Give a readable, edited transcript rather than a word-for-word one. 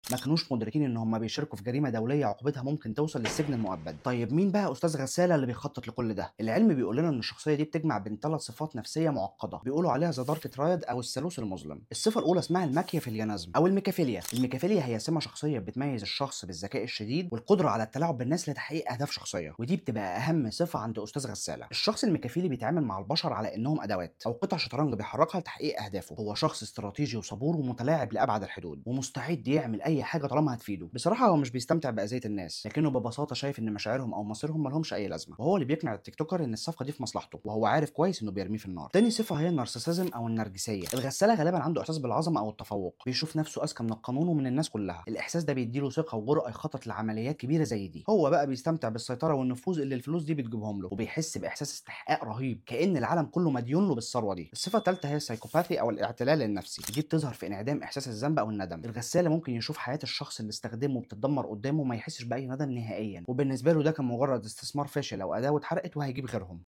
ما كانوش مدركين ان هم بيشاركوا في جريمه دوليه عقوبتها ممكن توصل للسجن المؤبد. طيب مين بقى استاذ غساله اللي بيخطط لكل ده؟ العلم بيقول لنا ان الشخصيه دي بتجمع بين ثلاث صفات نفسيه معقده بيقولوا عليها ذا دارك ترايد او الثالوث المظلم. الصفه الاولى اسمها الماكيافيليانزم او الميكافيليا. الميكافيليا هي سمه شخصيه بتميز الشخص بالذكاء الشديد والقدره على التلاعب بالناس لتحقيق اهداف شخصيه، ودي بتبقى اهم صفه عند استاذ غساله. الشخص الميكافيلي بيتعامل مع البشر على انهم ادوات او قطع شطرنج بيحركها لتحقيق اهدافه. هو شخص استراتيجي وصبور ومتلاعب لابعد الحدود ومستعد يعمل اي حاجه طالما هتفيده. بصراحه هو مش بيستمتع باذيه الناس، لكنه ببساطه شايف ان مشاعرهم او مصيرهم ملهمش اي لازمه، وهو اللي بيقنع التيك توكر ان الصفقه دي في مصلحته وهو عارف كويس انه بيرميه في النار. تاني صفه هي النارسيسيزم او النرجسيه. الغساله غالبا عنده احساس بالعظمه او التفوق، بيشوف نفسه اذكى من القانون ومن الناس كلها. الاحساس ده بيديله ثقه وجرأه يخطط لعمليات كبيره زي دي. هو بقى بيستمتع بالسيطره والنفوذ اللي الفلوس دي بتجيبهم له، وبيحس باحساس استحقاق رهيب كأن العالم كله مديون له بالثروه دي. الصفه الثالثه هي السايكوباثي او الاعتلال النفسي. دي بتظهر في انعدام احساس الذنب او الندم. الغساله ممكن يشوف حياه الشخص اللي استخدمه بتتدمر قدامه وما يحسش باي ندم نهائيا، وبالنسبه له ده كان مجرد استثمار فاشل او اداه واتحرقت وهيجيب غيرهم.